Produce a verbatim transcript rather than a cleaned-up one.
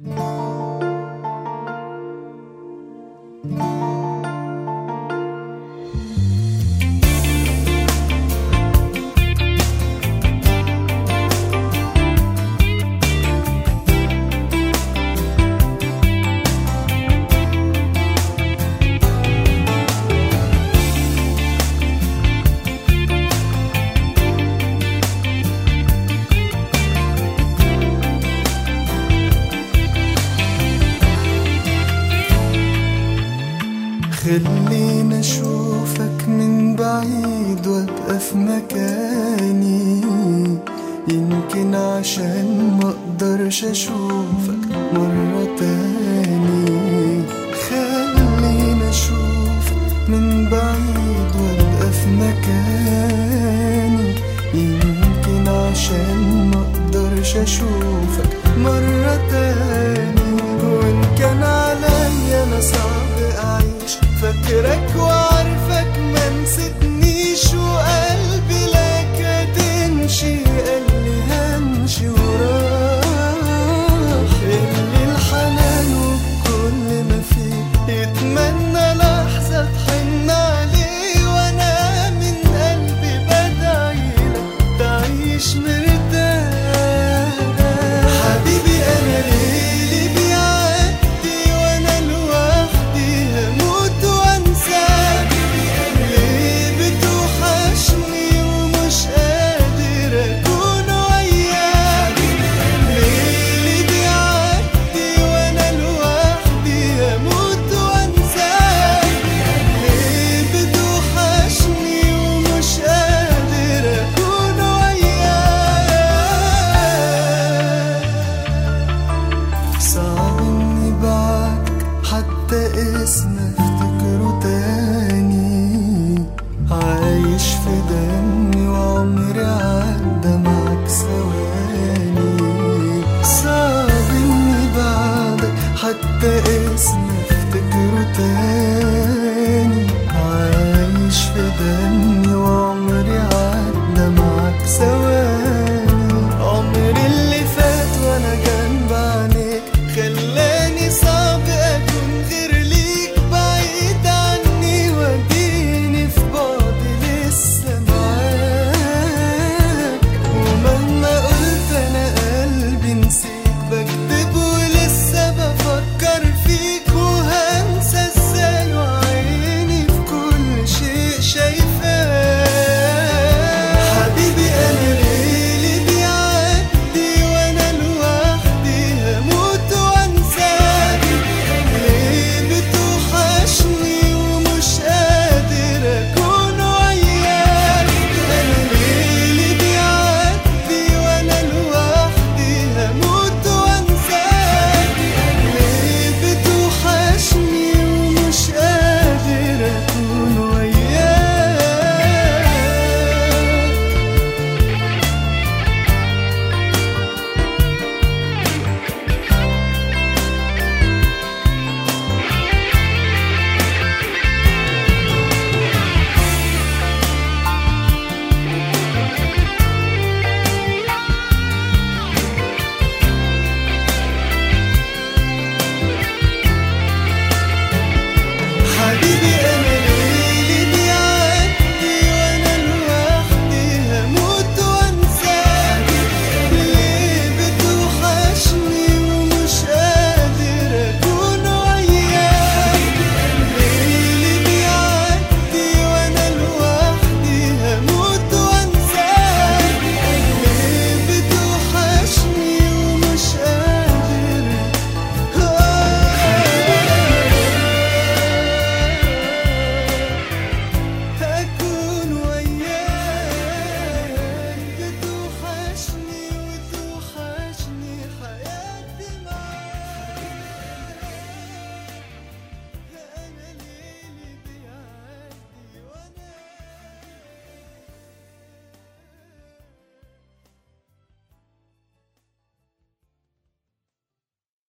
خلينا اشوفك من بعيد وابقى في مكاني، يمكن عشان مقدرش اشوفك مرة تاني. خلينا اشوفك من بعيد وابقى في مكاني، يمكن عشان مقدرش اشوفك مرة تاني. وان كان عليا انا صعب اعيش فاكرك وعارفك ما نسيتنيش، وقلبي لك هتمشي قالي همشي وراك. اللي الحنان وكل ما فيه يتمنى لحظة تحن عليه، وانا من قلبي بدعيلك تعيش مرتاح. حبيبي انا ليلي بيعدي وانا لوحدي هموت وانساك. ليه بتوحشني ومش قادر اكون وياك؟ ليلي بيعدي وانا لوحدي هموت وانساك. ليه بتوحشني ومش قادر اكون وياك؟ صعب اني بعدك حتى اسم افتكره تاني، عايش في دمي وعمري عدى معاك ثواني. صعب اني بعدك حتى اسم افتكره تاني،